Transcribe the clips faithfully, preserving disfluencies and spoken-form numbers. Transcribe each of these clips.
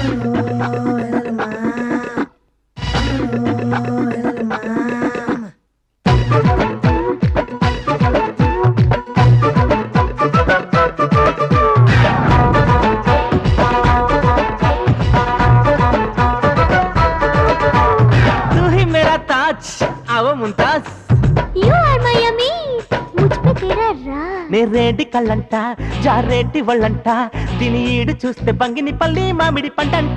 నేరేడి కళ్ళంట జారేటి వాళ్ళంట దీని ఈడు చూస్తే బంగిని పల్లి మామిడి పంటంట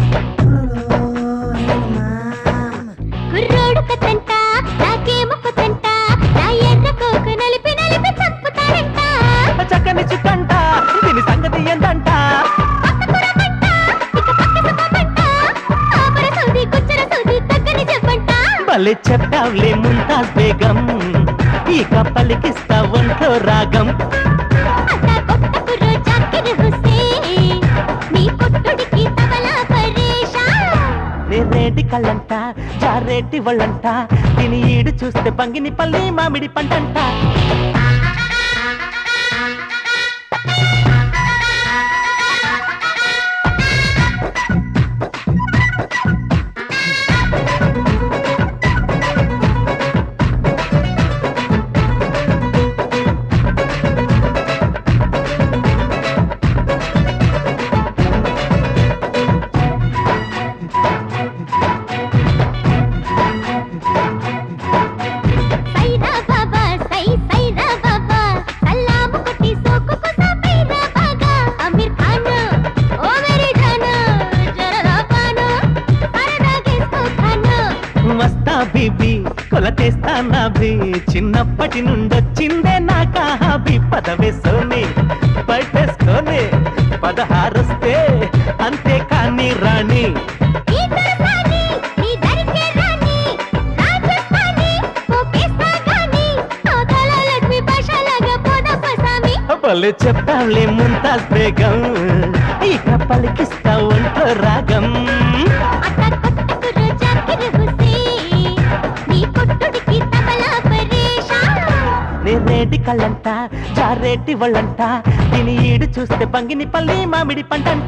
కుర్రోడు కథంట నాకేమో కొత్తంట నా ఎర్ర కోకు నలిపి నలిపి చంపుతారంట చక్కని చుట్టంట దీని సంగతి ఎంతంట భలే చెప్పావులే ముంతాజ్ బేగం ఇక పలికిస్తా ఒంట్లో రాగం నేరేడి కళ్ళంట జారేటి వాళ్ళంట దీని ఈడు చూస్తే బంగిని పల్లి మామిడి పంటంట బీబీ కొలతేస్తానా బీ చిన్నప్పటి నుండొచ్చిందే నాకా హాబీ పదవే సోని పట్టేసుకొని పదహారొస్తే అంతే కానీ రాణి భలే చెప్తాంలే ముంతాజ్ బేగం ఇక పలికిస్తా ఒంట్లో రాగం నేరేడి కళ్ళంట జారేటి వాళ్ళంట దీని ఈడు చూస్తే బంగిని పల్లి మామిడి పంటంట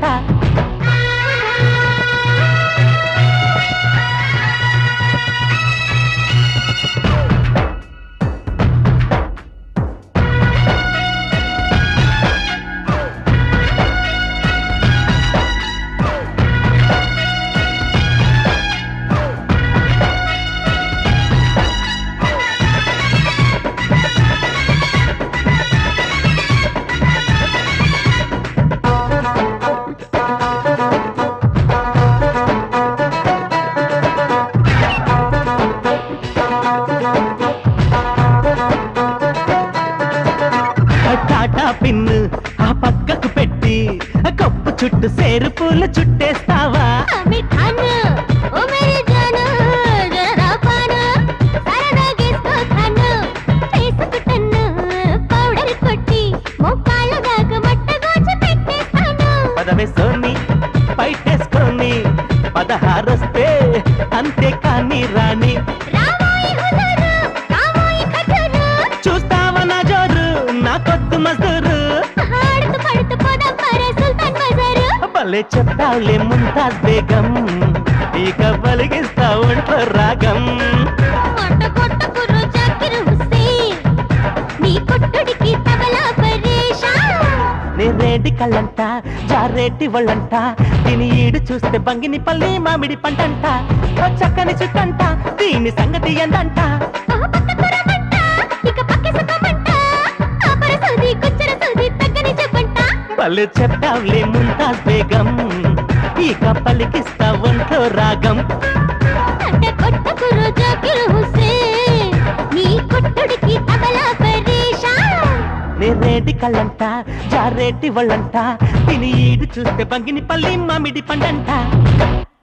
పిన్ను ఆ పక్కకు పెట్టి కప్పు చుట్టూ సేరు పూలు చుట్టేస్తావా పదవే సోని పైటేసుకొని పదహారొస్తే అంతే కానీ రాణి చూస్తావా నా జోరు నా కొద్దు మజూరు భలే చెప్తావులే ముంతాజ్ బేగం ఇక పలికిస్తా ఒంట్లో రాగం నేరేడి కళ్ళంట జారేటి వాళ్ళంట దీని ఈడు చూస్తే బంగిని పల్లి మామిడి పంటంట చక్కని చుట్టంట దీని సంగతి ఎంతంట భలే చెప్తావులే ముంతాజ్ బేగం ఇక పలికిస్తా ఒంట్లో రాగం నేరేడి కళ్ళంట జారేటి వాళ్ళంట దీని ఈడు చూస్తే బంగిని పల్లి మామిడి పండంట